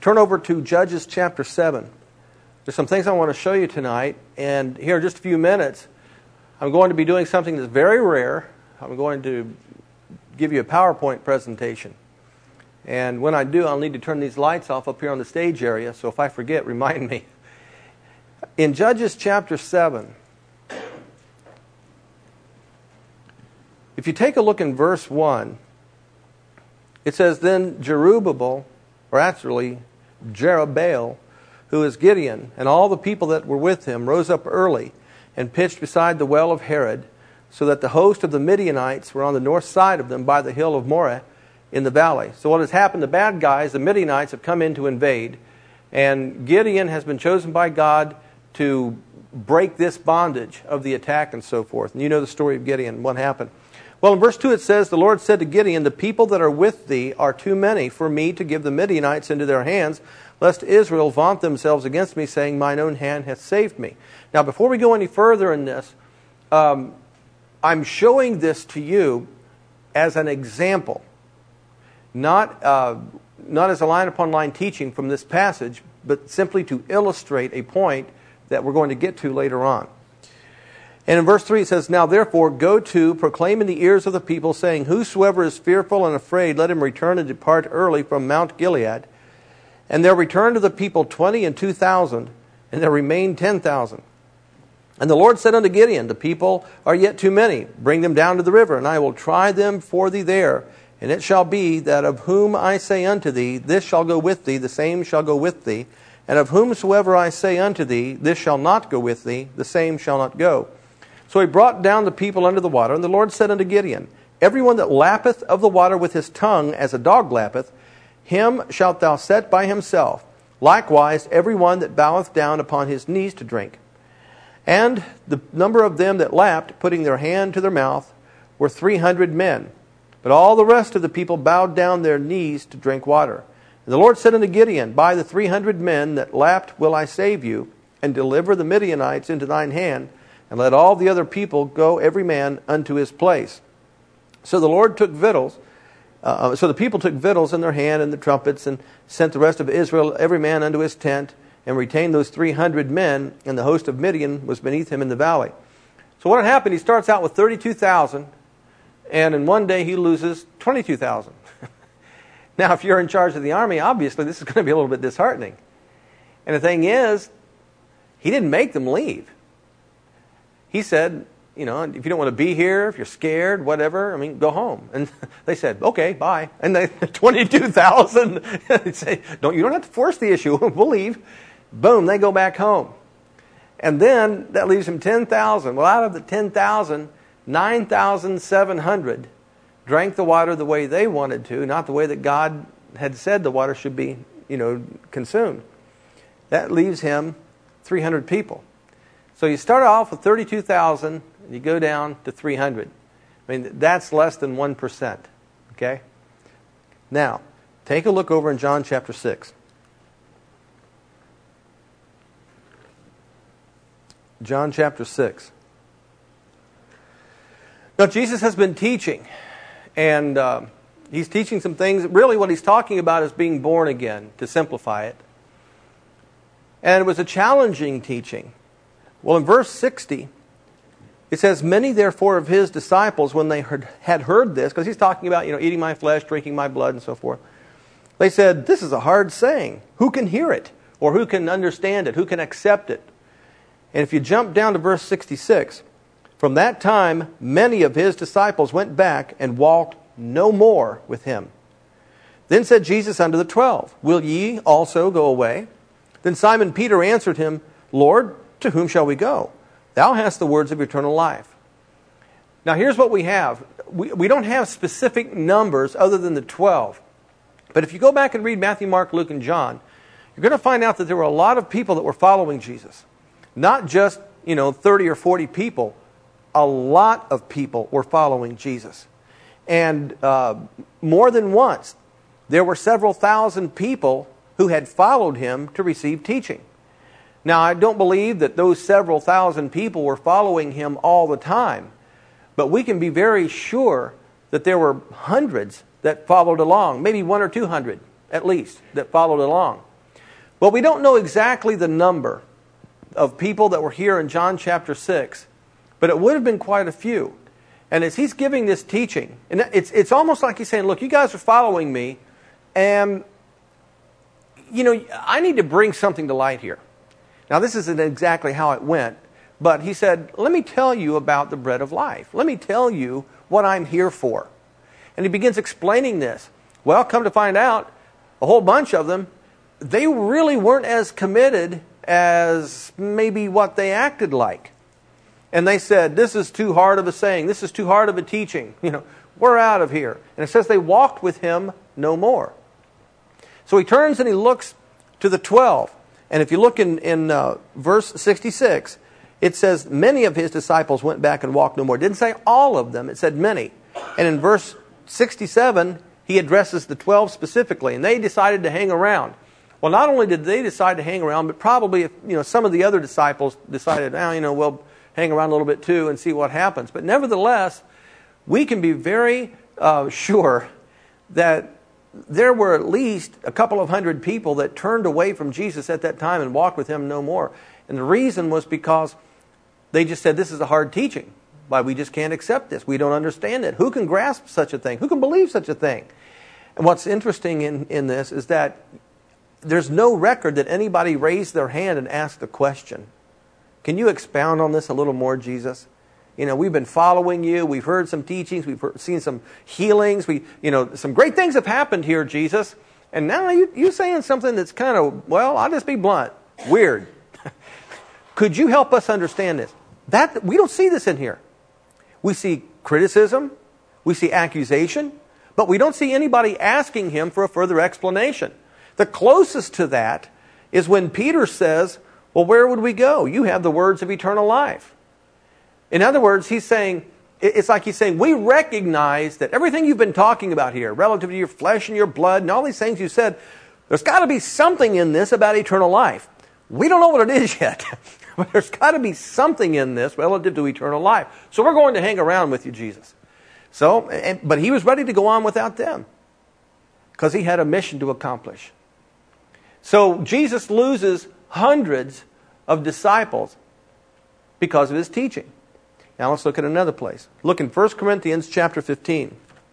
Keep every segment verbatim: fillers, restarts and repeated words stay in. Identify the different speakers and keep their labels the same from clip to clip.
Speaker 1: turn over to Judges chapter seven. There's some things I want to show you tonight, and here in just a few minutes, I'm going to be doing something that's very rare. I'm going to give you a PowerPoint presentation. And when I do, I'll need to turn these lights off up here on the stage area, so if I forget, remind me. In Judges chapter seven, if you take a look in verse one, it says, Then Jerubbaal, or actually Jerubbaal, who is Gideon, and all the people that were with him rose up early and pitched beside the well of Herod, so that the host of the Midianites were on the north side of them by the hill of Moreh in the valley. So what has happened, the bad guys, the Midianites, have come in to invade, and Gideon has been chosen by God to break this bondage of the attack and so forth. And you know the story of Gideon, what happened. Well, in verse two it says, The Lord said to Gideon, The people that are with thee are too many for me to give the Midianites into their hands, lest Israel vaunt themselves against me, saying, Mine own hand hath saved me. Now, before we go any further in this, um, I'm showing this to you as an example, not uh, not as a line upon line teaching from this passage, but simply to illustrate a point that we're going to get to later on. And in verse three it says, Now therefore go to, proclaim in the ears of the people, saying, Whosoever is fearful and afraid, let him return and depart early from Mount Gilead. And there returned to the people twenty and two thousand, and there remained ten thousand. And the Lord said unto Gideon, The people are yet too many. Bring them down to the river, and I will try them for thee there. And it shall be that of whom I say unto thee, This shall go with thee, the same shall go with thee. And of whomsoever I say unto thee, This shall not go with thee, the same shall not go. So he brought down the people under the water, and the Lord said unto Gideon, Everyone that lappeth of the water with his tongue, as a dog lappeth, him shalt thou set by himself. Likewise, every one that boweth down upon his knees to drink. And the number of them that lapped, putting their hand to their mouth, were three hundred men. But all the rest of the people bowed down their knees to drink water. And the Lord said unto Gideon, By the three hundred men that lapped will I save you, and deliver the Midianites into thine hand, and let all the other people go every man unto his place. So the Lord took victuals, uh, so the people took victuals in their hand and the trumpets, and sent the rest of Israel every man unto his tent, and retained those three hundred men, and the host of Midian was beneath him in the valley. So what had happened, he starts out with thirty-two thousand, and in one day he loses twenty-two thousand. Now, if you're in charge of the army, obviously this is going to be a little bit disheartening. And the thing is, he didn't make them leave. He said, you know, if you don't want to be here, if you're scared, whatever, I mean, go home. And they said, okay, bye. And they, twenty-two thousand, they say, don't, you don't have to force the issue, we'll leave. Boom, they go back home. And then that leaves him ten thousand. Well, out of the ten thousand, nine thousand seven hundred drank the water the way they wanted to, not the way that God had said the water should be, you know, consumed. That leaves him three hundred people. So you start off with thirty-two thousand, and you go down to three hundred. I mean, that's less than one percent. Okay? Now, take a look over in John chapter six. John chapter six. Now, Jesus has been teaching, and uh, he's teaching some things. Really, what he's talking about is being born again, to simplify it. And it was a challenging teaching. Well, in verse sixty, it says, Many therefore of his disciples, when they heard, had heard this, because he's talking about, you know, eating my flesh, drinking my blood, and so forth, they said, This is a hard saying. Who can hear it? Or who can understand it? Who can accept it? And if you jump down to verse sixty-six, From that time many of his disciples went back and walked no more with him. Then said Jesus unto the twelve, Will ye also go away? Then Simon Peter answered him, Lord, to whom shall we go? Thou hast the words of eternal life. Now here's what we have. We, we don't have specific numbers other than the twelve. But if you go back and read Matthew, Mark, Luke, and John, you're going to find out that there were a lot of people that were following Jesus. Not just, you know, thirty or forty people. A lot of people were following Jesus. And uh, more than once, there were several thousand people who had followed him to receive teaching. Now, I don't believe that those several thousand people were following him all the time. But we can be very sure that there were hundreds that followed along. Maybe one or two hundred, at least, that followed along. Well, we don't know exactly the number of people that were here in John chapter six, but it would have been quite a few. And as he's giving this teaching, and it's it's almost like he's saying, look, you guys are following me, and you know, I need to bring something to light here. Now, this isn't exactly how it went, but he said, let me tell you about the bread of life. Let me tell you what I'm here for. And he begins explaining this. Well, come to find out, a whole bunch of them, they really weren't as committed as maybe what they acted like. And they said, this is too hard of a saying. This is too hard of a teaching. You know, we're out of here. And it says they walked with him no more. So he turns and he looks to the twelve. And if you look in, in uh, verse sixty-six, it says many of his disciples went back and walked no more. It didn't say all of them. It said many. And in verse sixty-seven, he addresses the twelve specifically. And they decided to hang around. Well, not only did they decide to hang around, but probably if, you know, some of the other disciples decided, oh, you know, we'll hang around a little bit too and see what happens. But nevertheless, we can be very uh, sure that there were at least a couple of hundred people that turned away from Jesus at that time and walked with him no more. And the reason was because they just said, this is a hard teaching. Why, we just can't accept this. We don't understand it. Who can grasp such a thing? Who can believe such a thing? And what's interesting in, in this is that there's no record that anybody raised their hand and asked a question. Can you expound on this a little more, Jesus? You know, we've been following you. We've heard some teachings. We've heard, seen some healings. We, you know, some great things have happened here, Jesus. And now you, you're saying something that's kind of, well, I'll just be blunt, weird. Could you help us understand this? That we don't see this in here. We see criticism. We see accusation. But we don't see anybody asking him for a further explanation. The closest to that is when Peter says, well, where would we go? You have the words of eternal life. In other words, he's saying, it's like he's saying, we recognize that everything you've been talking about here, relative to your flesh and your blood and all these things you said, there's got to be something in this about eternal life. We don't know what it is yet, but there's got to be something in this relative to eternal life. So we're going to hang around with you, Jesus. So, and, but he was ready to go on without them because he had a mission to accomplish. So Jesus loses hundreds of disciples because of his teaching. Now let's look at another place. Look in First Corinthians chapter fifteen.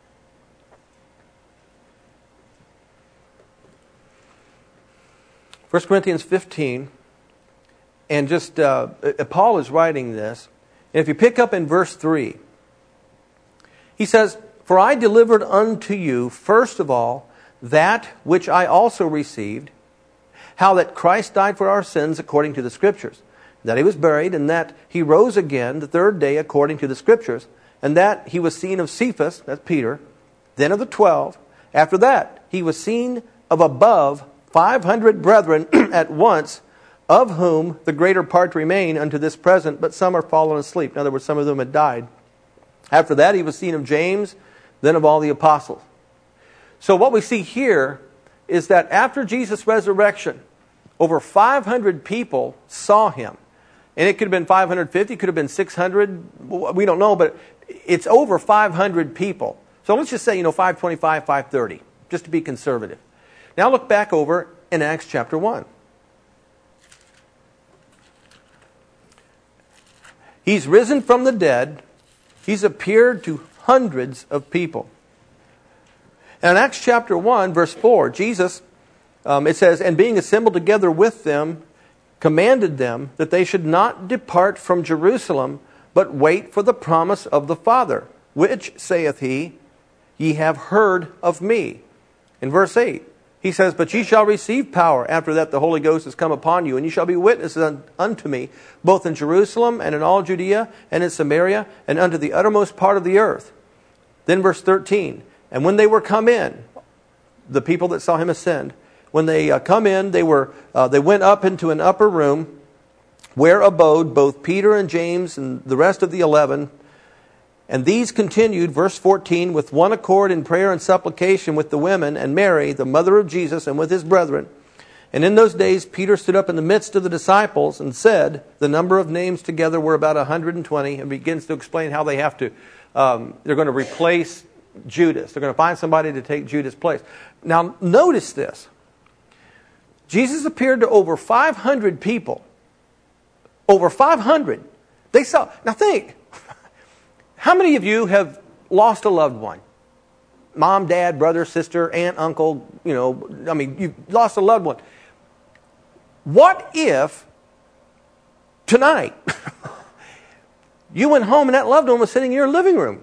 Speaker 1: First Corinthians fifteen. And just, uh, Paul is writing this. And if you pick up in verse three, he says, for I delivered unto you, first of all, that which I also received, how that Christ died for our sins according to the Scriptures, that he was buried, and that he rose again the third day according to the Scriptures, and that he was seen of Cephas, that's Peter, then of the twelve. After that, he was seen of above five hundred brethren at once, of whom the greater part remain unto this present, but some are fallen asleep. In other words, some of them had died. After that, he was seen of James, then of all the apostles. So what we see here is that after Jesus' resurrection, over five hundred people saw him. And it could have been five hundred fifty, could have been six hundred. We don't know, but it's over five hundred people. So let's just say, you know, five twenty-five, five thirty, just to be conservative. Now look back over in Acts chapter one. He's risen from the dead. He's appeared to hundreds of people. And in Acts chapter one, verse four, Jesus, um, it says, and being assembled together with them, commanded them that they should not depart from Jerusalem, but wait for the promise of the Father, which, saith he, ye have heard of me. In verse eight, he says, but ye shall receive power after that the Holy Ghost is come upon you, and ye shall be witnesses unto me, both in Jerusalem and in all Judea and in Samaria, and unto the uttermost part of the earth. Then verse thirteen, and when they were come in, the people that saw him ascend, when they uh, come in, they were uh, they went up into an upper room, where abode both Peter and James and the rest of the eleven. And these continued, verse fourteen, with one accord in prayer and supplication with the women, and Mary, the mother of Jesus, and with his brethren. And in those days Peter stood up in the midst of the disciples and said, the number of names together were about one hundred twenty, and begins to explain how they have to, um, they're going to replace Judas. They're going to find somebody to take Judas' place. Now notice this. Jesus appeared to over five hundred people. Over five hundred. They saw. Now think, how many of you have lost a loved one? Mom, dad, brother, sister, aunt, uncle, you know, I mean, you lost a loved one. What if tonight you went home and that loved one was sitting in your living room?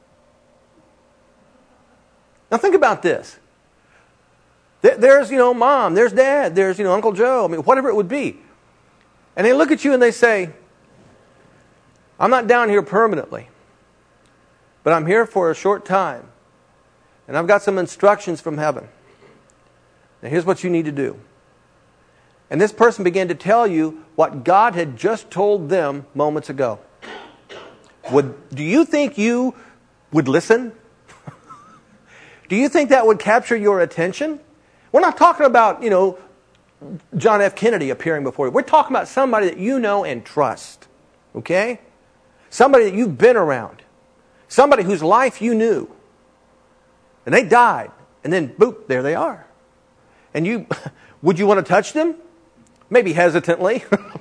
Speaker 1: Now think about this. There's, you know, mom, there's dad, there's, you know, Uncle Joe, I mean, whatever it would be. And they look at you and they say, I'm not down here permanently, but I'm here for a short time. And I've got some instructions from heaven. Now here's what you need to do. And this person began to tell you what God had just told them moments ago. Would, do you think you would listen? Do you think that would capture your attention? We're not talking about, you know, John F. Kennedy appearing before you. We're talking about somebody that you know and trust. Okay? Somebody that you've been around. Somebody whose life you knew. And they died. And then, boop, there they are. And you, would you want to touch them? Maybe hesitantly.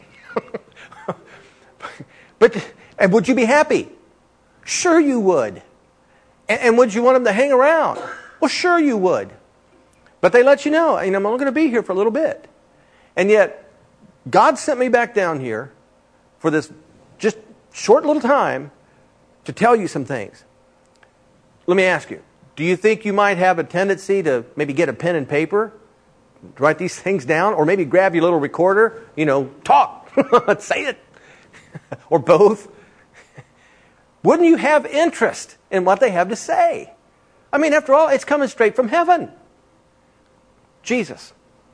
Speaker 1: But, and would you be happy? Sure you would. And, and would you want them to hang around? Well, sure you would. But they let you know, you know, I'm only going to be here for a little bit. And yet, God sent me back down here for this just short little time to tell you some things. Let me ask you, do you think you might have a tendency to maybe get a pen and paper, write these things down, or maybe grab your little recorder, you know, talk, say it, or both? Wouldn't you have interest in what they have to say? I mean, after all, it's coming straight from heaven. Jesus.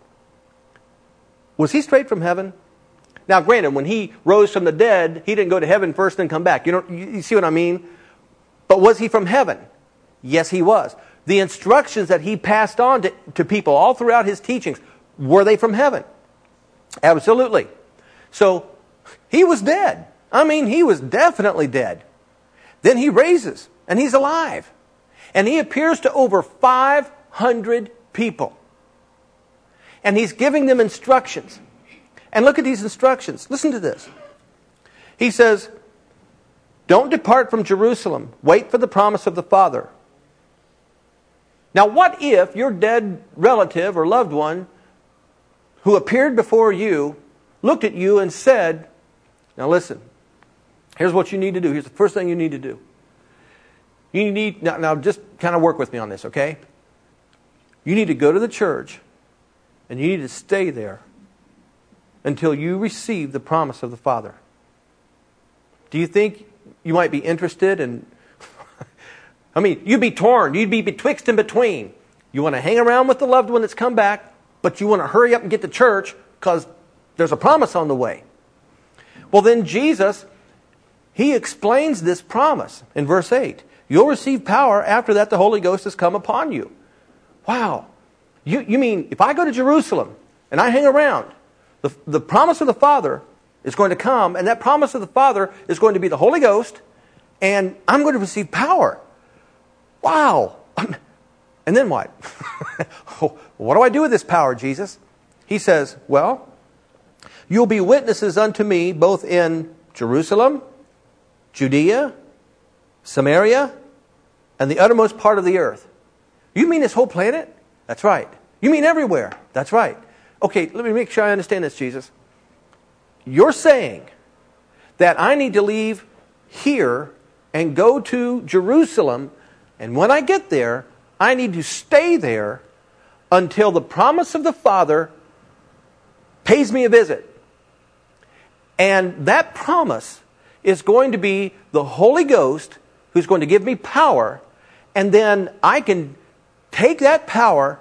Speaker 1: Was he straight from heaven? Now, granted, when he rose from the dead, he didn't go to heaven first and come back. You know, you see what I mean? But was he from heaven? Yes, he was. The instructions that he passed on to, to people all throughout his teachings, were they from heaven? Absolutely. So, he was dead. I mean, he was definitely dead. Then he raises, and he's alive. And he appears to over five hundred people. And he's giving them instructions. And look at these instructions. Listen to this. He says, don't depart from Jerusalem. Wait for the promise of the Father. Now, what if your dead relative or loved one who appeared before you looked at you and said, now listen, here's what you need to do. Here's the first thing you need to do. You need, now, now just kind of work with me on this, okay? You need to go to the church and you need to stay there until you receive the promise of the Father. Do you think you might be interested in... I mean, you'd be torn. You'd be betwixt and between. You want to hang around with the loved one that's come back, but you want to hurry up and get to church because there's a promise on the way. Well, then Jesus, he explains this promise in verse eight. You'll receive power after that the Holy Ghost has come upon you. Wow. You, you mean if I go to Jerusalem and I hang around, the, the promise of the Father is going to come, and that promise of the Father is going to be the Holy Ghost, and I'm going to receive power. Wow. And then what? What do I do with this power, Jesus? He says, well, you'll be witnesses unto me both in Jerusalem, Judea, Samaria, and the uttermost part of the earth. You mean this whole planet? That's right. You mean everywhere? That's right. Okay, let me make sure I understand this, Jesus. You're saying that I need to leave here and go to Jerusalem, and when I get there, I need to stay there until the promise of the Father pays me a visit. And that promise is going to be the Holy Ghost who's going to give me power, and then I can take that power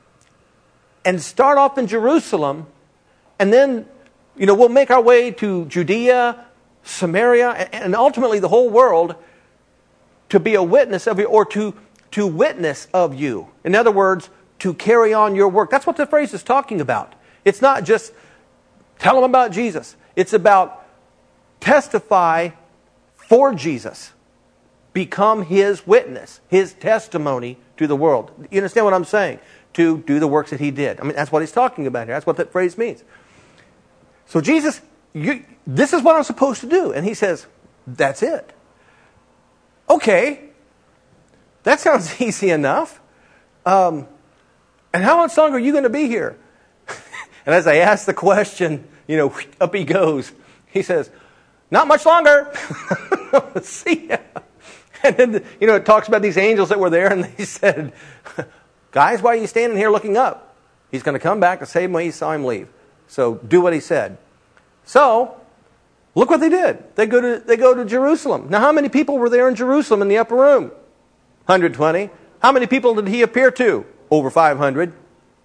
Speaker 1: and start off in Jerusalem, and then, you know, we'll make our way to Judea, Samaria, and ultimately the whole world to be a witness of you, or to, to witness of you. In other words, to carry on your work. That's what the phrase is talking about. It's not just tell them about Jesus. It's about testify for Jesus. Become His witness, His testimony to the world. You understand what I'm saying? to do the works that he did. I mean, that's what he's talking about here. That's what that phrase means. So Jesus, you, this is what I'm supposed to do. And he says, that's it. Okay. That sounds easy enough. Um, and how much longer are you going to be here? And as I ask the question, you know, up he goes. He says, not much longer. See ya. And then, you know, it talks about these angels that were there, and they said, guys, why are you standing here looking up? He's going to come back the same way you saw him leave. So do what he said. So, look what they did. They go to, they go to Jerusalem. Now, how many people were there in Jerusalem in the upper room? one hundred twenty. How many people did he appear to? Over five hundred.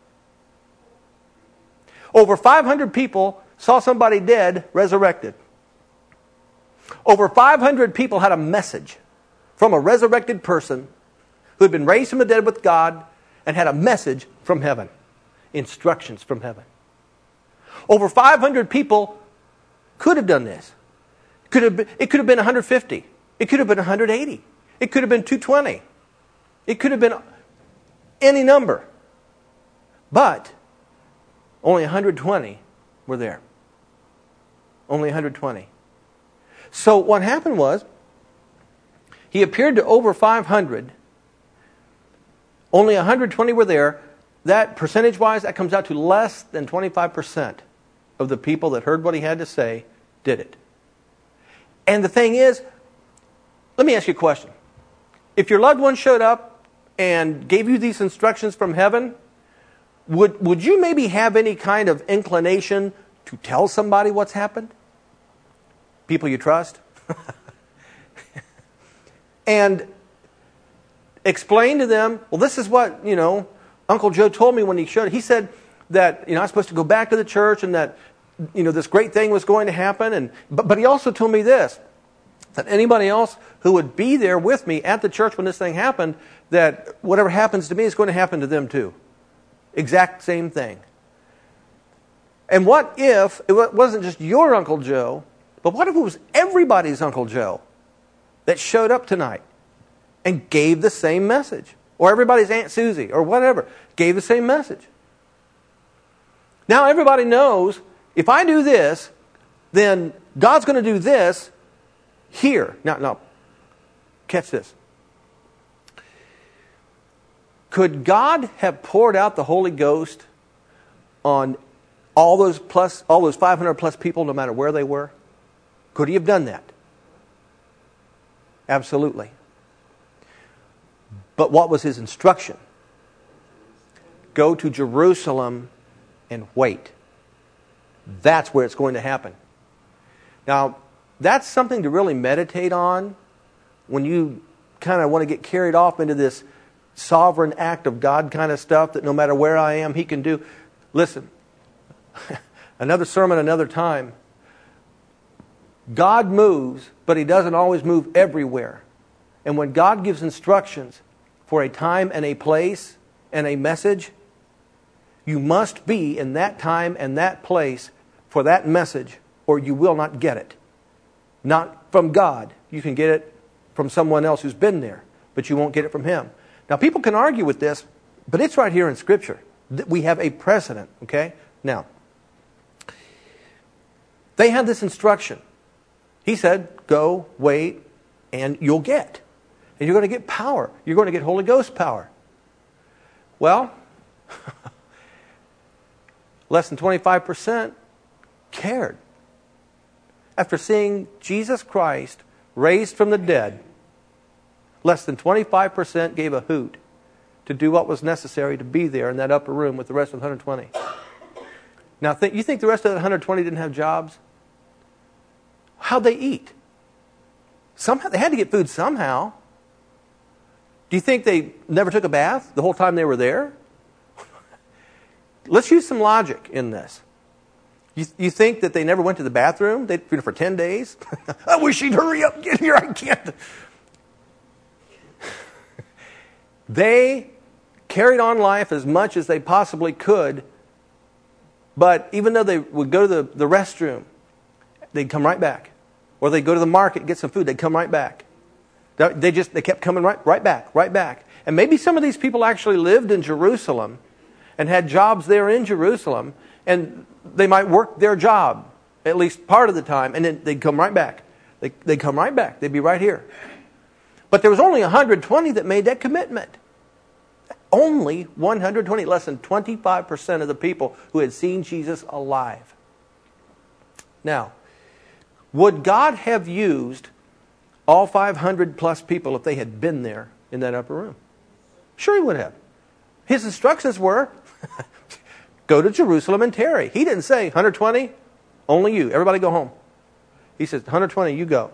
Speaker 1: Over five hundred people saw somebody dead resurrected. Over five hundred people had a message from a resurrected person who had been raised from the dead with God and had a message from heaven. Instructions from heaven. Over five hundred people could have done this. Could have been, it could have been one hundred fifty. It could have been one hundred eighty. It could have been two hundred twenty. It could have been any number. But only one hundred twenty were there. Only one hundred twenty. So what happened was, he appeared to over five hundred. Only one hundred twenty were there. That, percentage-wise, that comes out to less than twenty-five percent of the people that heard what he had to say did it. And the thing is, let me ask you a question. If your loved one showed up and gave you these instructions from heaven, would, would you maybe have any kind of inclination to tell somebody what's happened? People you trust? And explain to them, well, this is what, you know, Uncle Joe told me when he showed it. He said that, you know, I was supposed to go back to the church and that, you know, this great thing was going to happen. And but, but he also told me this, that anybody else who would be there with me at the church when this thing happened, that whatever happens to me is going to happen to them too. Exact same thing. And what if it wasn't just your Uncle Joe, but what if it was everybody's Uncle Joe that showed up tonight and gave the same message? Or everybody's Aunt Susie, or whatever, gave the same message. Now everybody knows, if I do this, then God's going to do this here. Now, now, catch this. Could God have poured out the Holy Ghost on all those plus, all those five hundred plus people, no matter where they were? Could he have done that? Absolutely. But what was his instruction? Go to Jerusalem and wait. That's where it's going to happen. Now, that's something to really meditate on when you kind of want to get carried off into this sovereign act of God kind of stuff that no matter where I am, he can do. Listen, another sermon, another time. God moves, but he doesn't always move everywhere. And when God gives instructions for a time and a place and a message, you must be in that time and that place for that message, or you will not get it. Not from God. You can get it from someone else who's been there, but you won't get it from him. Now, people can argue with this, but it's right here in Scripture. We have a precedent, okay? Now, they had this instruction. He said, go, wait, and you'll get. And you're going to get power. You're going to get Holy Ghost power. Well, less than twenty-five percent cared. After seeing Jesus Christ raised from the dead, less than twenty-five percent gave a hoot to do what was necessary to be there in that upper room with the rest of the one hundred twenty. Now, th- you think the rest of the one hundred twenty didn't have jobs? How'd they eat? Somehow, they had to get food somehow. Do you think they never took a bath the whole time they were there? Let's use some logic in this. You, you think that they never went to the bathroom they, you know, for ten days? I wish he'd hurry up, get here, I can't. They carried on life as much as they possibly could, but even though they would go to the, the restroom, they'd come right back. Or they'd go to the market and get some food, they'd come right back. They just they kept coming right, right back, right back. And maybe some of these people actually lived in Jerusalem and had jobs there in Jerusalem, and they might work their job at least part of the time, and then they'd come right back. They, they'd come right back. They'd be right here. But there was only one hundred twenty that made that commitment. Only one hundred twenty, less than twenty-five percent of the people who had seen Jesus alive. Now, would God have used all five hundred plus people if they had been there in that upper room? Sure He would have. His instructions were, go to Jerusalem and tarry. He didn't say, one hundred twenty, only you. Everybody go home. He says, one hundred twenty, you go.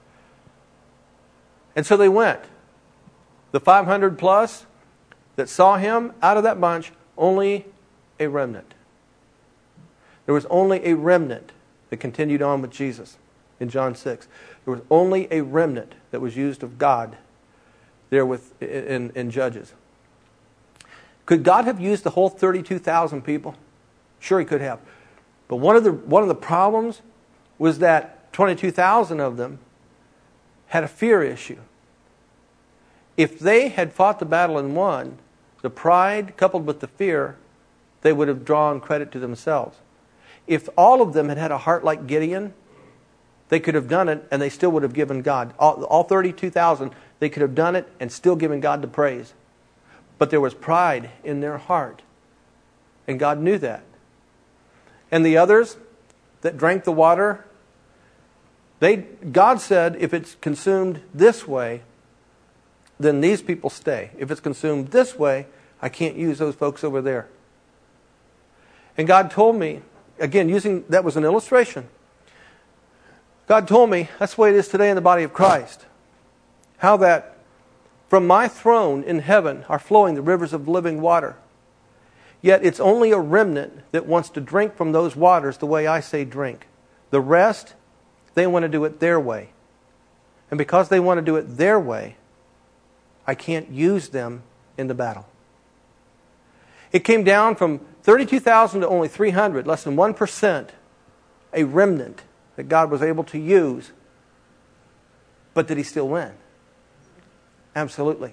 Speaker 1: And so they went. The five hundred plus that saw Him, out of that bunch, only a remnant. There was only a remnant that continued on with Jesus in John six. There was only a remnant that was used of God there with in, in Judges. Could God have used the whole thirty-two thousand people? Sure He could have. But one of the one of the problems was that twenty-two thousand of them had a fear issue. If they had fought the battle and won, the pride coupled with the fear, they would have drawn credit to themselves. If all of them had had a heart like Gideon, they could have done it and they still would have given God. All, all thirty-two thousand, they could have done it and still given God the praise. But there was pride in their heart. And God knew that. And the others that drank the water, they God said, if it's consumed this way, then these people stay. If it's consumed this way, I can't use those folks over there. And God told me, again, using that was an illustration. God told me, that's the way it is today in the body of Christ. How that from my throne in heaven are flowing the rivers of living water. Yet it's only a remnant that wants to drink from those waters the way I say drink. The rest, they want to do it their way. And because they want to do it their way, I can't use them in the battle. It came down from thirty-two thousand to only three hundred, less than one percent, a remnant that God was able to use. But did He still win? Absolutely.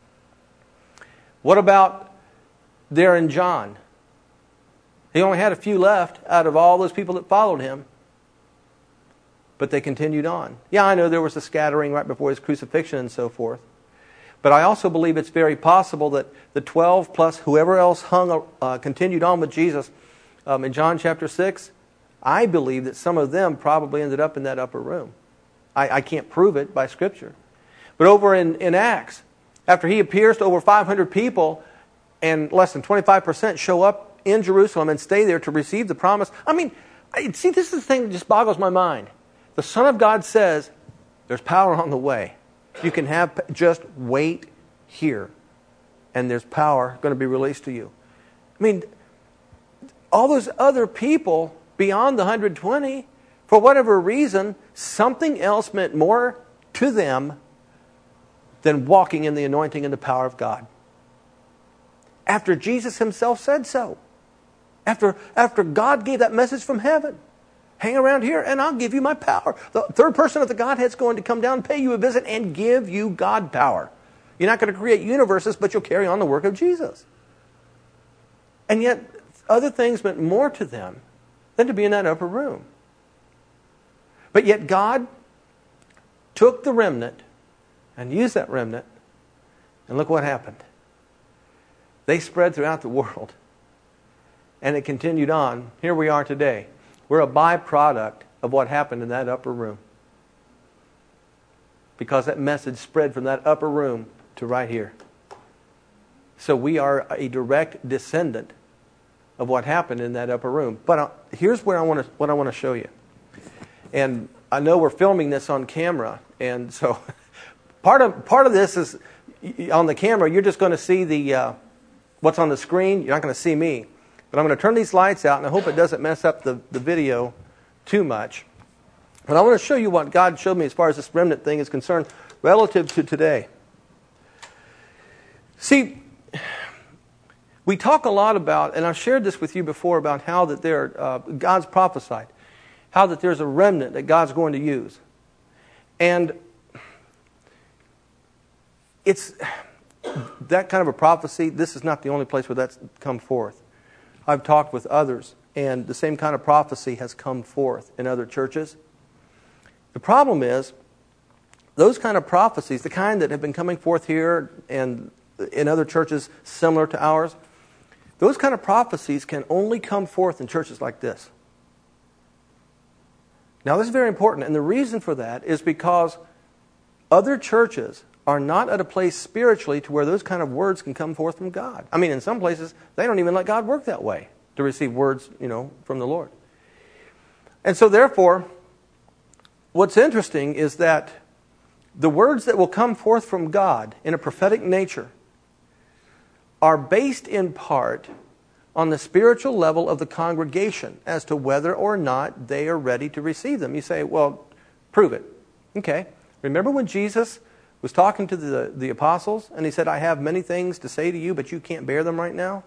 Speaker 1: What about there in John? He only had a few left out of all those people that followed Him. But they continued on. Yeah, I know there was a scattering right before His crucifixion and so forth. But I also believe it's very possible that the twelve plus whoever else hung, uh, continued on with Jesus um, in John chapter six, I believe that some of them probably ended up in that upper room. I, I can't prove it by Scripture. But over in, in Acts, after He appears to over five hundred people and less than twenty-five percent show up in Jerusalem and stay there to receive the promise. I mean, I, see, this is the thing that just boggles my mind. The Son of God says, there's power on the way. You can have, just wait here, and there's power going to be released to you. I mean, all those other people beyond the one hundred twenty, for whatever reason, something else meant more to them than walking in the anointing and the power of God. After Jesus Himself said so. After, after God gave that message from heaven. Hang around here and I'll give you my power. The third person of the Godhead's going to come down and pay you a visit and give you God power. You're not going to create universes, but you'll carry on the work of Jesus. And yet, other things meant more to them than to be in that upper room. But yet God took the remnant and used that remnant, and look what happened. They spread throughout the world. And it continued on. Here we are today. We're a byproduct of what happened in that upper room. Because that message spread from that upper room to right here. So we are a direct descendant of what happened in that upper room. But uh, here's where I want to what I want to show you. And I know we're filming this on camera, and so part of part of this is on the camera. You're just going to see the uh, what's on the screen. You're not going to see me. But I'm going to turn these lights out, and I hope it doesn't mess up the, the video too much. But I want to show you what God showed me as far as this remnant thing is concerned relative to today. See, we talk a lot about, and I've shared this with you before, about how that there, uh, God's prophesied, how that there's a remnant that God's going to use. And it's that kind of a prophecy, this is not the only place where that's come forth. I've talked with others, and the same kind of prophecy has come forth in other churches. The problem is, those kind of prophecies, the kind that have been coming forth here and in other churches similar to ours, those kind of prophecies can only come forth in churches like this. Now, this is very important, and the reason for that is because other churches are not at a place spiritually to where those kind of words can come forth from God. I mean, in some places, they don't even let God work that way to receive words, you know, from the Lord. And so, therefore, what's interesting is that the words that will come forth from God in a prophetic nature are based in part on the spiritual level of the congregation as to whether or not they are ready to receive them. You say, well, prove it. Okay. Remember when Jesus was talking to the, the apostles and he said, I have many things to say to you, but you can't bear them right now?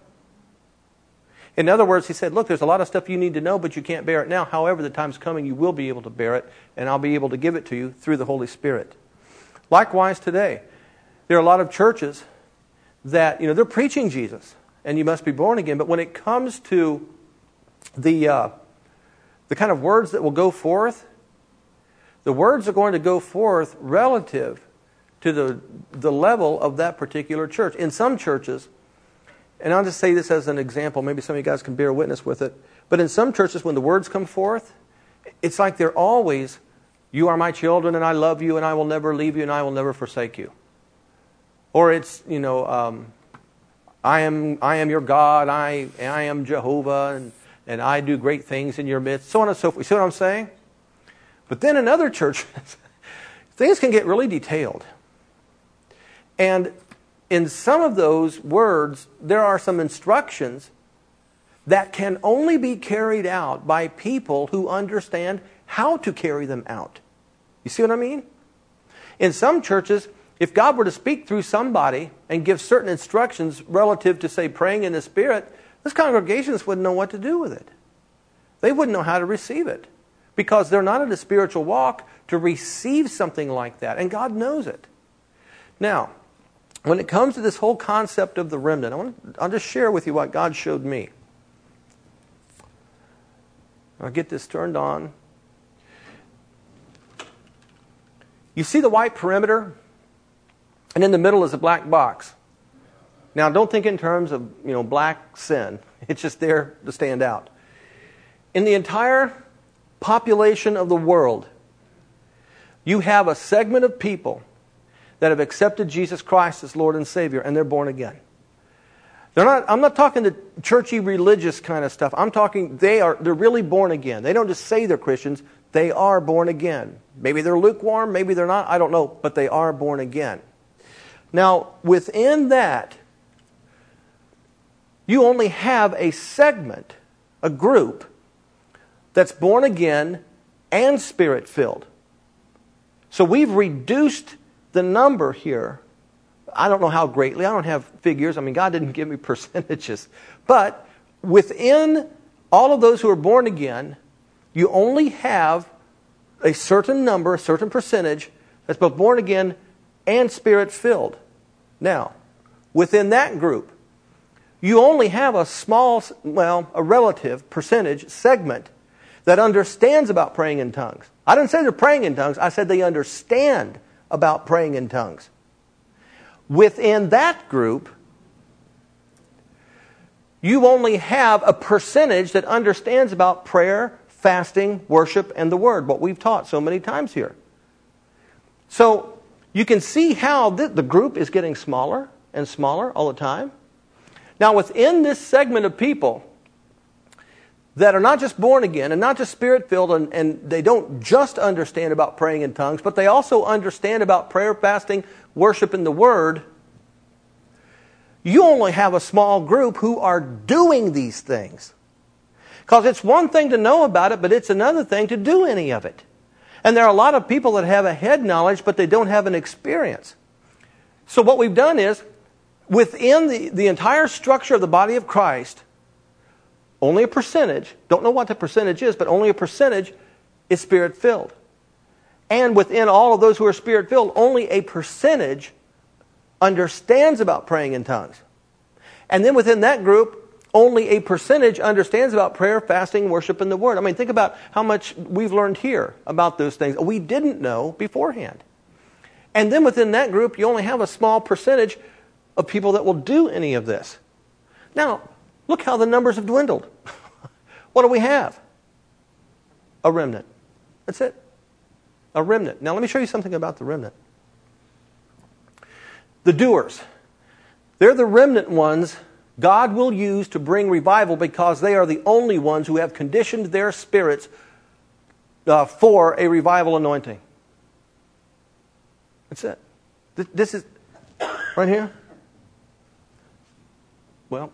Speaker 1: In other words, he said, look, there's a lot of stuff you need to know, but you can't bear it now. However, the time's coming, you will be able to bear it, and I'll be able to give it to you through the Holy Spirit. Likewise today, there are a lot of churches that, you know, they're preaching Jesus, and you must be born again, but when it comes to the, uh, the kind of words that will go forth, the words are going to go forth relative to the, the level of that particular church. In some churches, and I'll just say this as an example, maybe some of you guys can bear witness with it, but in some churches when the words come forth, it's like they're always, you are my children and I love you and I will never leave you and I will never forsake you. Or it's, you know, um, I am I am your God, I I am Jehovah, and, and I do great things in your midst, so on and so forth. You see what I'm saying? But then in other churches, things can get really detailed. And in some of those words, there are some instructions that can only be carried out by people who understand how to carry them out. You see what I mean? In some churches, if God were to speak through somebody and give certain instructions relative to, say, praying in the Spirit, those congregations wouldn't know what to do with it. They wouldn't know how to receive it because they're not in a spiritual walk to receive something like that, and God knows it. Now, when it comes to this whole concept of the remnant, I want to, I'll just share with you what God showed me. I'll get this turned on. You see the white perimeter? And in the middle is a black box. Now, don't think in terms of, you know, black sin. It's just there to stand out. In the entire population of the world, you have a segment of people that have accepted Jesus Christ as Lord and Savior, and they're born again. They're not. I'm not talking the churchy religious kind of stuff. I'm talking they are. They're really born again. They don't just say they're Christians. They are born again. Maybe they're lukewarm. Maybe they're not. I don't know. But they are born again. Now, within that, you only have a segment, a group, that's born again and Spirit-filled. So we've reduced the number here. I don't know how greatly. I don't have figures. I mean, God didn't give me percentages. But within all of those who are born again, you only have a certain number, a certain percentage, that's both born again and Spirit-filled. Now, within that group, you only have a small, well, a relative percentage segment that understands about praying in tongues. I didn't say they're praying in tongues. I said they understand about praying in tongues. Within that group, you only have a percentage that understands about prayer, fasting, worship, and the Word, what we've taught so many times here. So, you can see how the, the group is getting smaller and smaller all the time. Now, within this segment of people that are not just born again and not just Spirit-filled, and, and they don't just understand about praying in tongues, but they also understand about prayer, fasting, worship, and the Word, you only have a small group who are doing these things. Because it's one thing to know about it, but it's another thing to do any of it. And there are a lot of people that have a head knowledge, but they don't have an experience. So what we've done is, within the, the entire structure of the body of Christ, only a percentage, don't know what the percentage is, but only a percentage is Spirit-filled. And within all of those who are Spirit-filled, only a percentage understands about praying in tongues. And then within that group, only a percentage understands about prayer, fasting, worship, and the Word. I mean, think about how much we've learned here about those things we didn't know beforehand. And then within that group, you only have a small percentage of people that will do any of this. Now, look how the numbers have dwindled. What do we have? A remnant. That's it. A remnant. Now, let me show you something about the remnant. The doers. They're the remnant ones God will use to bring revival because they are the only ones who have conditioned their spirits uh, for a revival anointing. That's it. This, this is right here. Well,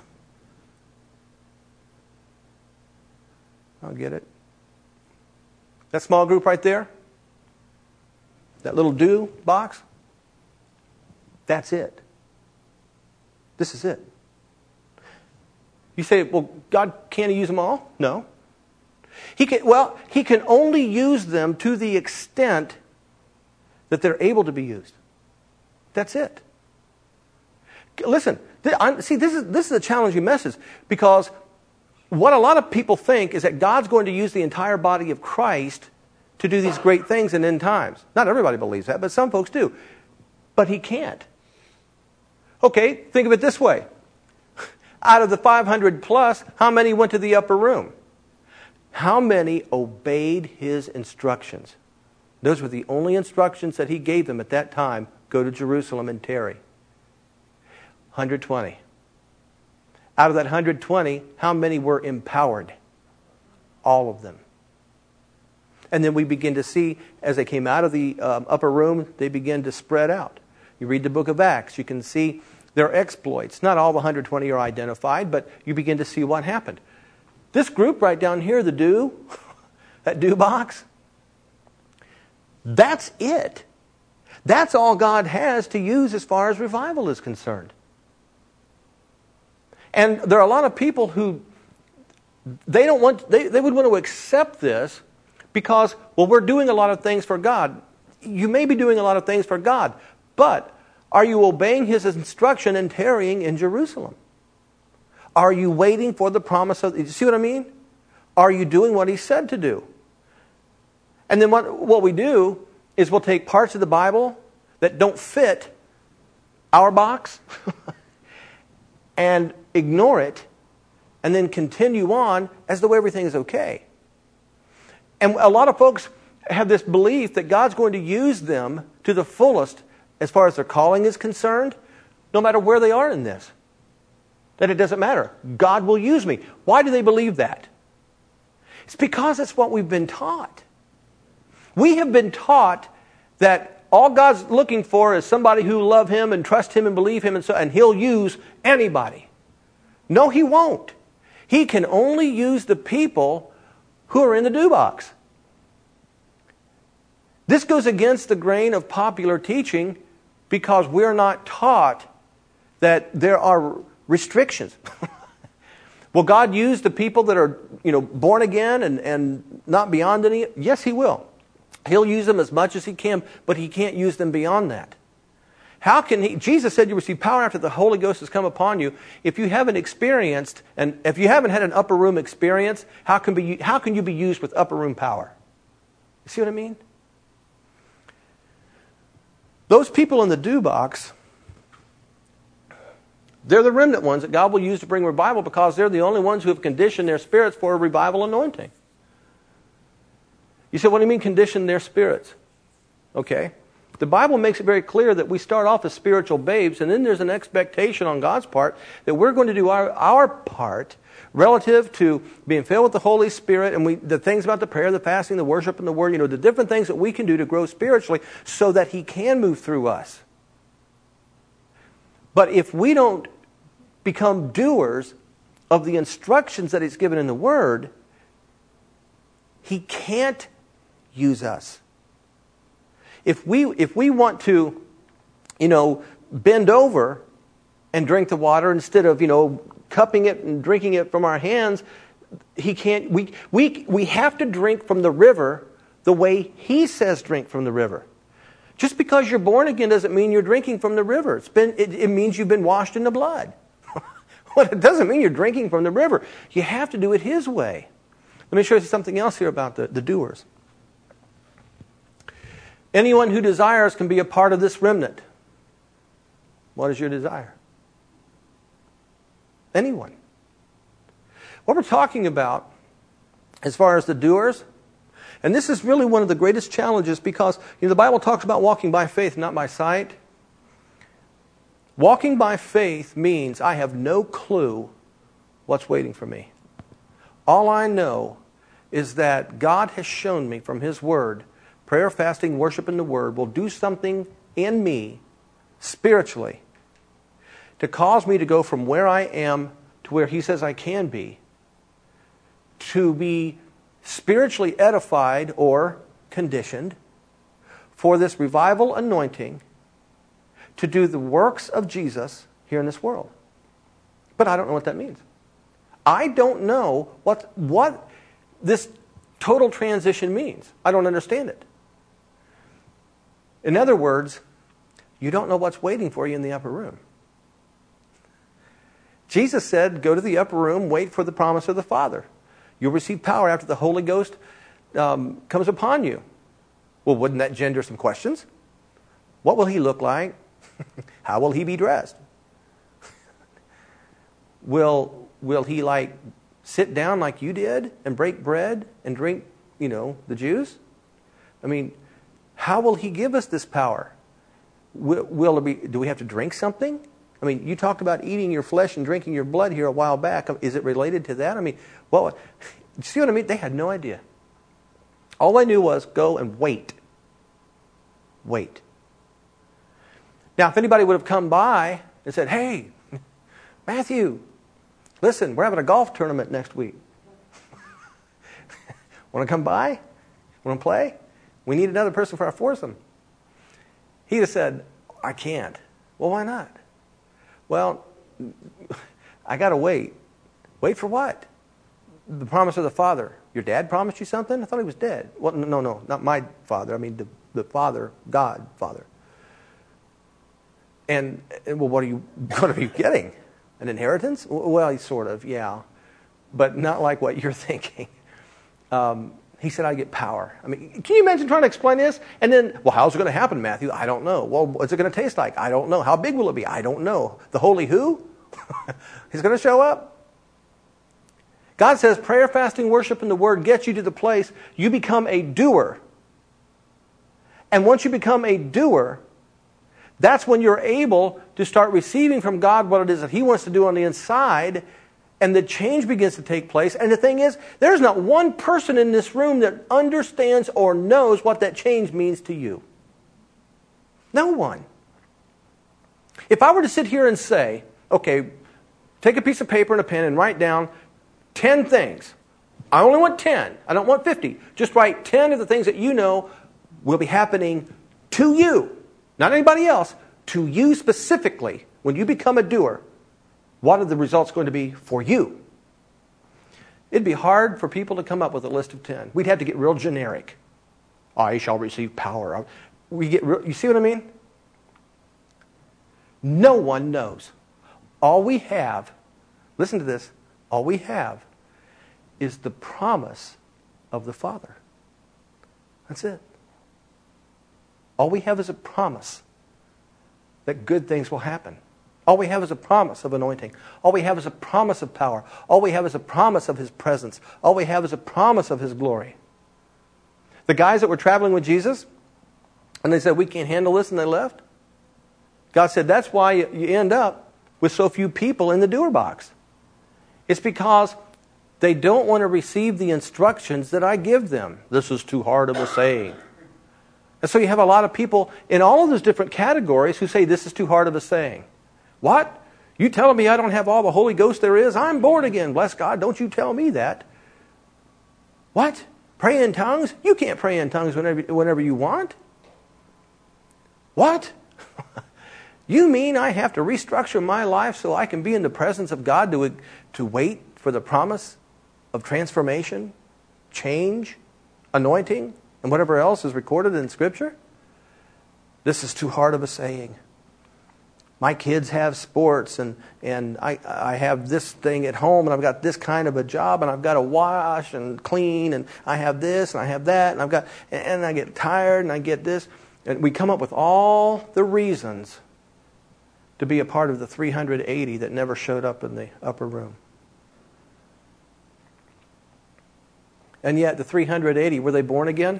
Speaker 1: I'll get it. That small group right there, that little do box, that's it. This is it. You say, well, God can't use them all? No. He can, well, He can only use them to the extent that they're able to be used. That's it. Listen, see, this is, this is a challenging message because what a lot of people think is that God's going to use the entire body of Christ to do these great things in end times. Not everybody believes that, but some folks do. But He can't. Okay, think of it this way. Out of the five hundred plus, how many went to the upper room? How many obeyed His instructions? Those were the only instructions that He gave them at that time. Go to Jerusalem and tarry. one hundred twenty. Out of that one hundred twenty, how many were empowered? All of them. And then we begin to see, as they came out of the um, upper room, they begin to spread out. You read the book of Acts, you can see their exploits. Not all the one hundred twenty are identified, but you begin to see what happened. This group right down here, the do, that do box, that's it. That's all God has to use as far as revival is concerned. And there are a lot of people who, they don't want, they, they would want to accept this because, well, we're doing a lot of things for God. You may be doing a lot of things for God, but are you obeying His instruction and tarrying in Jerusalem? Are you waiting for the promise of... You see what I mean? Are you doing what He said to do? And then what, what we do is we'll take parts of the Bible that don't fit our box and ignore it and then continue on as though everything is okay. And a lot of folks have this belief that God's going to use them to the fullest as far as their calling is concerned, no matter where they are in this. That it doesn't matter. God will use me. Why do they believe that? It's because it's what we've been taught. We have been taught that all God's looking for is somebody who love Him and trust Him and believe Him, and so and He'll use anybody. No, He won't. He can only use the people who are in the do box. This goes against the grain of popular teaching because we're not taught that there are restrictions. Will God use the people that are, you know, born again and, and not beyond any? Yes, He will. He'll use them as much as He can, but He can't use them beyond that. How can He? Jesus said you receive power after the Holy Ghost has come upon you. If you haven't experienced, and if you haven't had an upper room experience, how can be how can you be used with upper room power? You see what I mean? Those people in the do box, they're the remnant ones that God will use to bring revival because they're the only ones who have conditioned their spirits for a revival anointing. You say, what do you mean condition their spirits? Okay. The Bible makes it very clear that we start off as spiritual babes, and then there's an expectation on God's part that we're going to do our, our part relative to being filled with the Holy Spirit, and we, the things about the prayer, the fasting, the worship, and the Word, you know, the different things that we can do to grow spiritually so that He can move through us. But if we don't become doers of the instructions that He's given in the Word, He can't use us. If we if we want to, you know, bend over and drink the water instead of, you know, cupping it and drinking it from our hands, He can't. We we we have to drink from the river the way He says drink from the river. Just because you're born again doesn't mean you're drinking from the river. It's been, it, it means you've been washed in the blood. Well, it doesn't mean you're drinking from the river. You have to do it His way. Let me show you something else here about the, the doers. Anyone who desires can be a part of this remnant. What is your desire? Anyone. What we're talking about as far as the doers, and this is really one of the greatest challenges because you know, the Bible talks about walking by faith, not by sight. Walking by faith means I have no clue what's waiting for me. All I know is that God has shown me from His Word, prayer, fasting, worship, and the Word will do something in me spiritually to cause me to go from where I am to where He says I can be, to be spiritually edified or conditioned for this revival anointing to do the works of Jesus here in this world. But I don't know what that means. I don't know what, what this total transition means. I don't understand it. In other words, you don't know what's waiting for you in the upper room. Jesus said, go to the upper room, wait for the promise of the Father. You'll receive power after the Holy Ghost um, comes upon you. Well, wouldn't that gender some questions? What will He look like? How will He be dressed? will will He like sit down like you did and break bread and drink, you know, the juice? I mean, how will He give us this power? Will, will it be, do we have to drink something? I mean, you talked about eating your flesh and drinking your blood here a while back. Is it related to that? I mean, well, you see what I mean? They had no idea. All they knew was go and wait. Wait. Now, if anybody would have come by and said, hey, Matthew, listen, we're having a golf tournament next week. Want to come by? Want to play? We need another person for our foursome. He'd have said, I can't. Well, why not? Well, I got to wait. Wait for what? The promise of the Father. Your dad promised you something? I thought he was dead. Well, no, no, not my father. I mean the, the Father, God, Father. And, and well, what are you going to be getting? An inheritance? Well, sort of, yeah. But not like what you're thinking. Um, he said, I get power. I mean, can you imagine trying to explain this? And then, well, how's it going to happen, Matthew? I don't know. Well, what's it going to taste like? I don't know. How big will it be? I don't know. The holy who? He's going to show up. God says prayer, fasting, worship, and the Word gets you to the place you become a doer. And once you become a doer, that's when you're able to start receiving from God what it is that He wants to do on the inside, and the change begins to take place. And the thing is, there's not one person in this room that understands or knows what that change means to you. No one. If I were to sit here and say, okay, take a piece of paper and a pen and write down ten things. I only want ten. I don't want fifty. Just write ten of the things that you know will be happening to you. Not anybody else. To you specifically. When you become a doer, what are the results going to be for you? It'd be hard for people to come up with a list of ten. We'd have to get real generic. I shall receive power. We get real, you see what I mean? No one knows. All we have, listen to this, all we have is the promise of the Father. That's it. All we have is a promise that good things will happen. All we have is a promise of anointing. All we have is a promise of power. All we have is a promise of His presence. All we have is a promise of His glory. The guys that were traveling with Jesus, and they said, we can't handle this, and they left. God said, that's why you end up with so few people in the doer box. It's because they don't want to receive the instructions that I give them. This is too hard of a saying. And so you have a lot of people in all of those different categories who say, this is too hard of a saying. What? You telling me I don't have all the Holy Ghost there is? I'm born again. Bless God. Don't you tell me that. What? Pray in tongues? You can't pray in tongues whenever, whenever you want. What? You mean I have to restructure my life so I can be in the presence of God to, to wait for the promise of transformation, change, anointing, and whatever else is recorded in Scripture? This is too hard of a saying. My kids have sports, and, and I, I have this thing at home, and I've got this kind of a job, and I've got to wash and clean, and I have this, and I have that, and I've got, and I get tired, and I get this. And we come up with all the reasons to be a part of the three hundred eighty that never showed up in the upper room. And yet, the three hundred eighty, were they born again?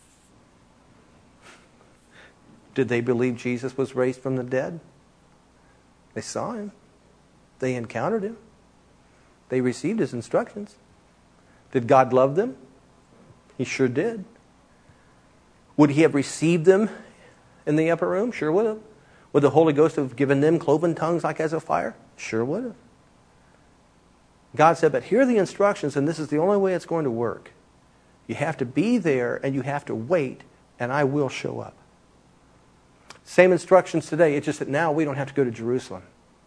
Speaker 1: Did they believe Jesus was raised from the dead? They saw him. They encountered him. They received his instructions. Did God love them? He sure did. Would he have received them in the upper room? Sure would have. Would the Holy Ghost have given them cloven tongues like as a fire? Sure would have. God said, but here are the instructions, and this is the only way it's going to work. You have to be there, and you have to wait, and I will show up. Same instructions today. It's just that now we don't have to go to Jerusalem.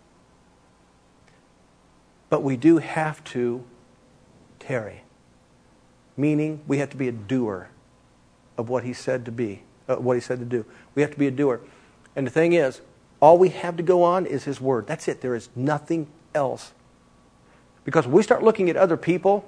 Speaker 1: But we do have to tarry. Meaning we have to be a doer of what he said to be, uh, what he said to do. We have to be a doer. And the thing is, all we have to go on is his word. That's it. There is nothing else. Because when we start looking at other people,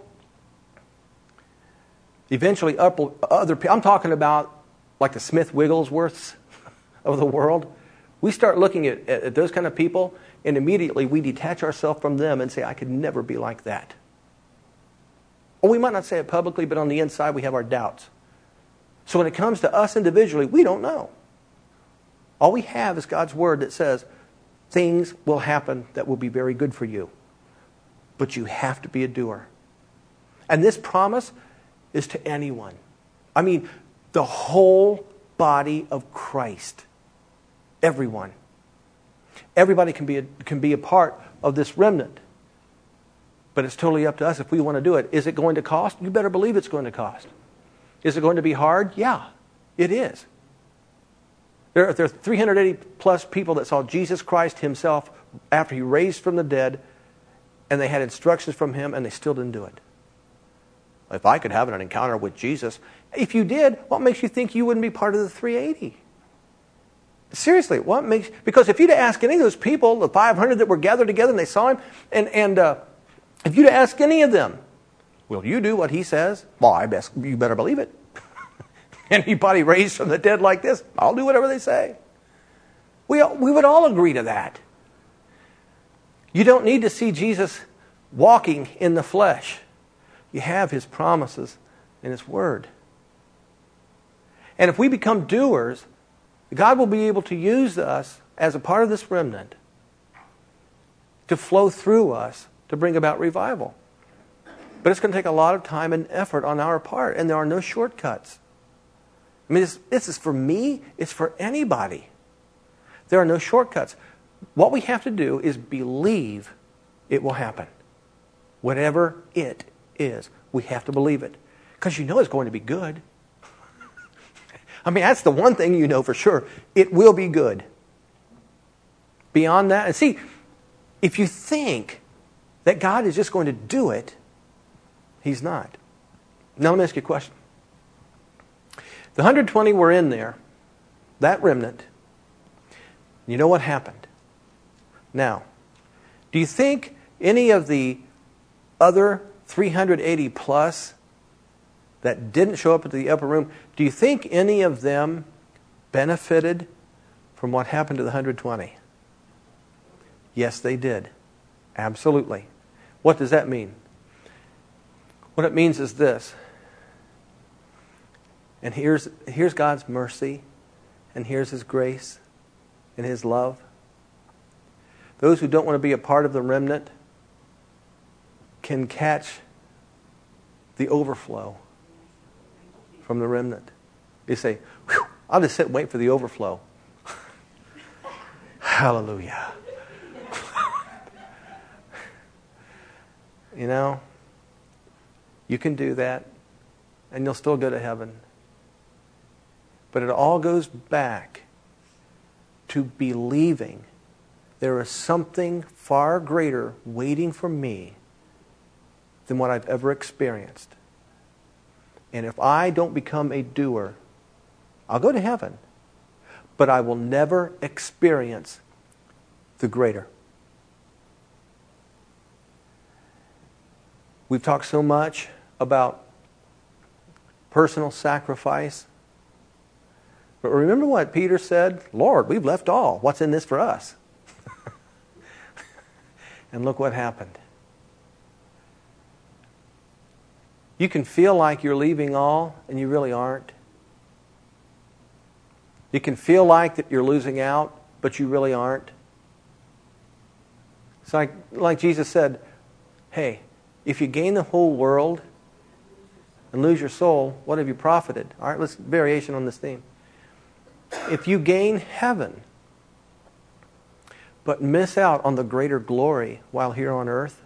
Speaker 1: eventually other people, I'm talking about like the Smith Wigglesworths of the world, we start looking at, at those kind of people, and immediately we detach ourselves from them and say, I could never be like that. Or we might not say it publicly, but on the inside we have our doubts. So when it comes to us individually, we don't know. All we have is God's word that says, things will happen that will be very good for you. But you have to be a doer. And this promise is to anyone. I mean, the whole body of Christ. Everyone. Everybody can be a, can be a part of this remnant. But it's totally up to us if we want to do it. Is it going to cost? You better believe it's going to cost. Is it going to be hard? Yeah, it is. There are, there are three hundred eighty plus people that saw Jesus Christ himself after he raised from the dead, and they had instructions from him, and they still didn't do it. If I could have an encounter with Jesus, if you did, what makes you think you wouldn't be part of the three eighty? Seriously, what makes... Because if you'd ask any of those people, the five hundred that were gathered together and they saw him, and, and uh, if you'd ask any of them, will you do what he says? Well, I best, you better believe it. Anybody raised from the dead like this, I'll do whatever they say. We, we would all agree to that. You don't need to see Jesus walking in the flesh. You have his promises in his word. And if we become doers, God will be able to use us as a part of this remnant to flow through us to bring about revival. But it's going to take a lot of time and effort on our part, and there are no shortcuts. I mean, this, this is for me, it's for anybody. There are no shortcuts. What we have to do is believe it will happen. Whatever it is, we have to believe it. Because you know it's going to be good. I mean, that's the one thing you know for sure. It will be good. Beyond that, and see, if you think that God is just going to do it, he's not. Now let me ask you a question. The one hundred twenty were in there, that remnant. You know what happened? Now, do you think any of the other three hundred eighty plus that didn't show up at the upper room, do you think any of them benefited from what happened to the one hundred twenty? Yes, they did. Absolutely. What does that mean? What it means is this. And here's, here's God's mercy, and here's his grace and his love. Those who don't want to be a part of the remnant can catch the overflow from the remnant. You say, whew, I'll just sit and wait for the overflow. Hallelujah. You know, you can do that, and you'll still go to heaven. But it all goes back to believing there is something far greater waiting for me than what I've ever experienced. And if I don't become a doer, I'll go to heaven. but I will never experience the greater. We've talked so much about personal sacrifice. But remember what Peter said? Lord, we've left all. What's in this for us? And look what happened. You can feel like you're leaving all, and you really aren't. You can feel like that you're losing out, but you really aren't. It's like, like Jesus said, hey, if you gain the whole world and lose your soul, what have you profited? All right, let's variation on this theme. If you gain heaven, but miss out on the greater glory while here on earth,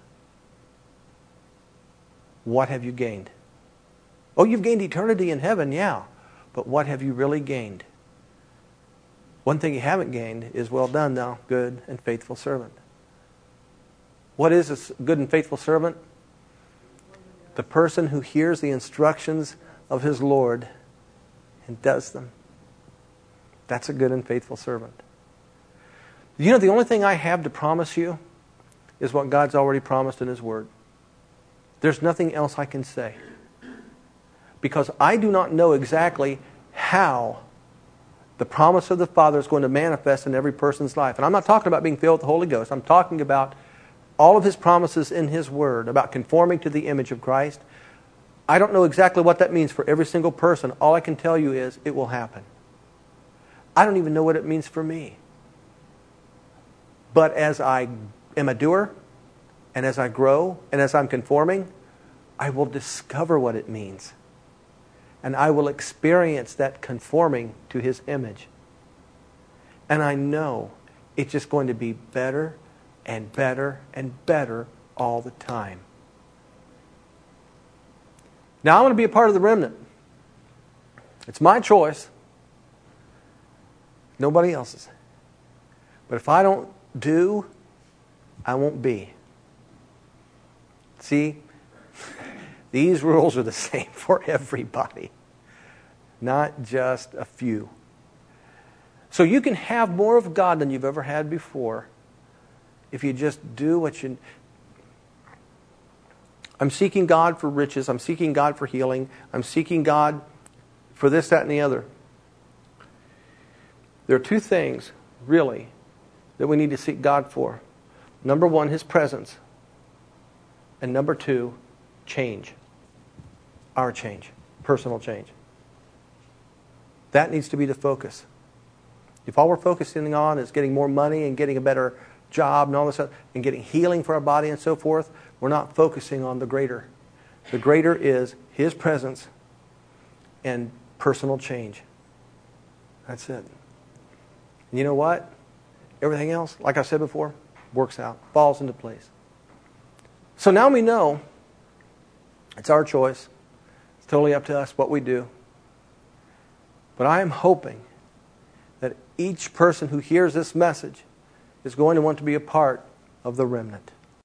Speaker 1: what have you gained? Oh, you've gained eternity in heaven, yeah. But what have you really gained? One thing you haven't gained is, well done, thou good and faithful servant. What is a good and faithful servant? The person who hears the instructions of his Lord and does them. That's a good and faithful servant. You know, the only thing I have to promise you is what God's already promised in His Word. There's nothing else I can say. Because I do not know exactly how the promise of the Father is going to manifest in every person's life. And I'm not talking about being filled with the Holy Ghost. I'm talking about all of His promises in His Word, about conforming to the image of Christ. I don't know exactly what that means for every single person. All I can tell you is it will happen. I don't even know what it means for me. But as I am a doer, and as I grow, and as I'm conforming, I will discover what it means. And I will experience that conforming to His image. And I know it's just going to be better and better and better all the time. Now I want to be a part of the remnant. It's my choice. Nobody else's. But if I don't do, I won't be. See, these rules are the same for everybody, not just a few. So you can have more of God than you've ever had before if you just do what you... I'm seeking God for riches. I'm seeking God for healing. I'm seeking God for this, that, and the other. There are two things, really, that we need to seek God for. Number one, His presence. And number two, change. Our change. Personal change. That needs to be the focus. If all we're focusing on is getting more money and getting a better job and all this stuff, and getting healing for our body and so forth, we're not focusing on the greater. The greater is His presence and personal change. That's it. And you know what? Everything else, like I said before, works out, falls into place. So now we know it's our choice. It's totally up to us what we do. But I am hoping that each person who hears this message is going to want to be a part of the remnant.